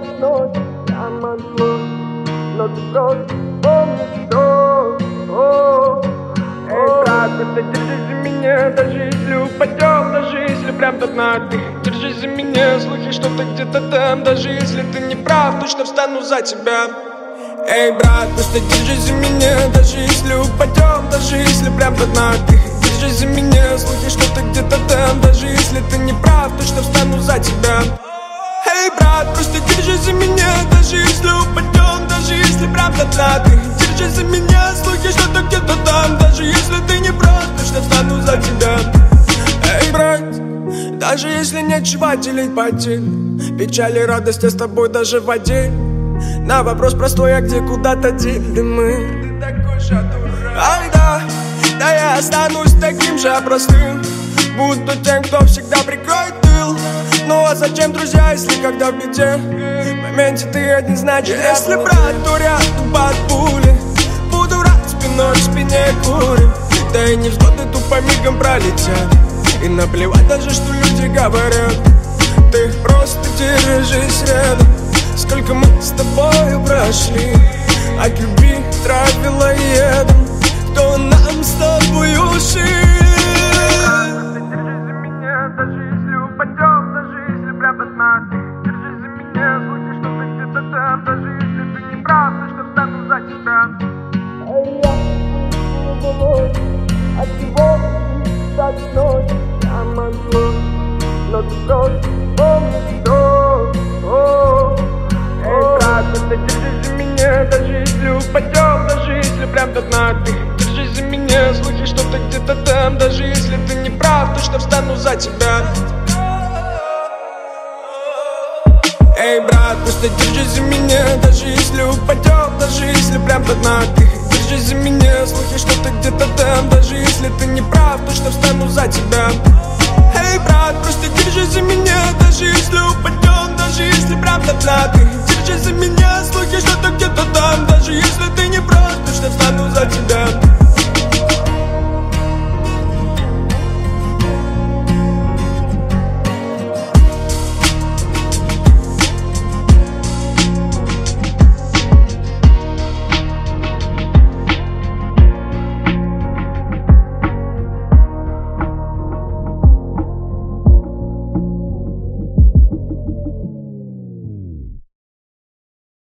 ночь я могу, но ты просто помнишь, что эй, брат, просто держись за меня, даже если упадем, даже если прям до дна. Ты держись за меня, слухи, что ты где-то там, даже если ты не прав, точно встану за тебя. Эй, брат, просто держись за меня, даже если упадем, даже если прям до дна. Ты держись за меня, слухи, что ты где-то там, даже если ты не прав, точно встану за тебя. Эй, брат, просто держись за меня, даже если упадем, даже если прям до дна. Ты держись за меня, слухи, что ты где-то там, даже если ты не прав, точно встану за тебя. Эй, брат, даже если нечего делить подель, печаль и радость я с тобой даже в отдель. На вопрос простой, а где куда-то дели мы? Ты такой же дурак. Ай, да я останусь таким же простым, буду тем, кто всегда прикроет тыл. Ну а зачем, друзья, если когда в беде, в моменте ты один значит. Если брать, то рядом под пули, буду рад спиной к спине курим. Да и невзгоды тупо мигом пролетят, и наплевать даже, что люди говорят. Ты просто держись рядом. Сколько мы с тобою прошли, от любви травила едом, кто нам с тобою жил. Просто держись за меня, даже если упадем, даже если прям до дна. Ты держись за меня, слухи, что ты где-то там, даже если ты не прав, точно встану за тебя. Эй, я головой, от всего так ночь я могу, но ты просто помнишь, что просто держись за меня, даже если упадем, даже если прям до дна. Ты держись за меня, слухи, что ты где-то там, даже если ты не прав, точно встану за тебя. Эй, брат, просто держись за меня, даже если упадем, даже если прям до дна. Ты держись за меня, слухи, что ты где-то там, даже если ты не прав, точно встану за тебя. Эй, брат, просто держись за меня, даже если упадем, даже если прям до дна.